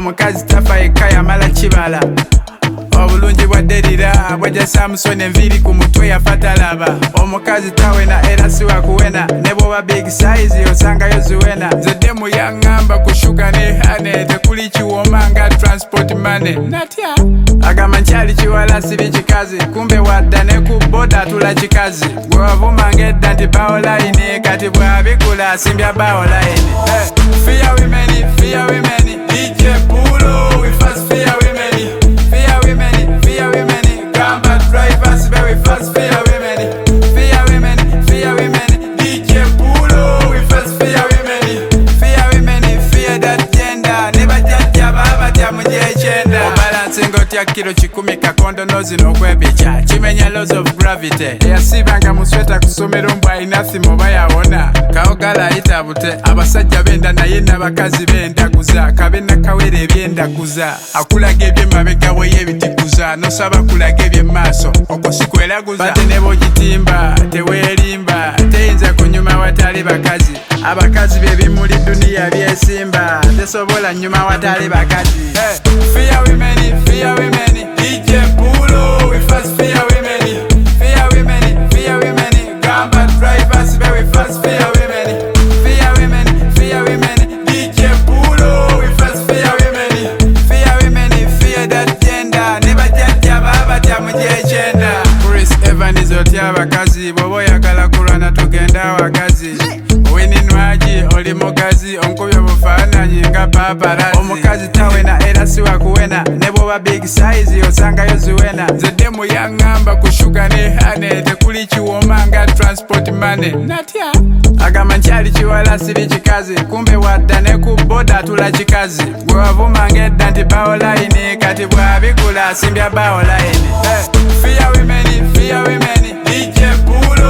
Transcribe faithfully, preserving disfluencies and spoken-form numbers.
omukazi tafa eka yamala kibala obulungi bwa derira bwajja Samusoni enviiri ku mutwe yafa talaba omukazi tawena era si wakuwena ne bwoba big size osangayo ziwena nzedde muyaŋŋamba kushuka ne hane tekuli kiwoma nga transport money natya agamba nkyali kiwala siri kikazi kumbe wadda ne ku boda atula kikazi gwe wavumanga edda nti baolayini kati bwabigula asimbya baolayini fear women fear women D J Pulo we fast fear women fear women fear women gamba drivers very fast fear women fear women fear women D J Pulo we fast fear women fear women fear that gender never judge baba tya muje gender balancing otya kilo kikumi kakondo nozino okwepicha kimenya laws of gravity yasibanga musweta kusomera mbwa inasimo bayawona kaogala ayita bute abasajja benda naye n'abakazi bendaguza kabena kawere ebyendaguza akulaga ebyemabega we yebitikuza nosaba kulaga ebyemaaso okusikweraguza bate ne bogitimba teweerimba teyinza kunyuma watali bakazi abakazi bebimuli duniya byesimba tesobola nyuma watali bakazi fear women fear women D J Pulo we fast fear women fear women fear women gamba drivers very fast fear women fear women fear women D J Pulo we fast fear women fear women fear that gender never judge baba tya muje gender Chris Evans otya abakazi bobo oyagala kulwana tugenda wakazi Winninwaji oli mukazi onkubye bufaananyi nga paparazzi omukazi tawena era si wakuwena ne bwoba big size osangayo ziwena nzedde muyaŋŋamba kushuka ne hane tekuli kiwoma nga transport money natya agamba nkyali kiwala siri kikazi kumbe wadda ne ku boda atula kikazi gwe wavumanga edda nti baolayini kati bwabigula asimbya baolayini fear women fear women D J Pulo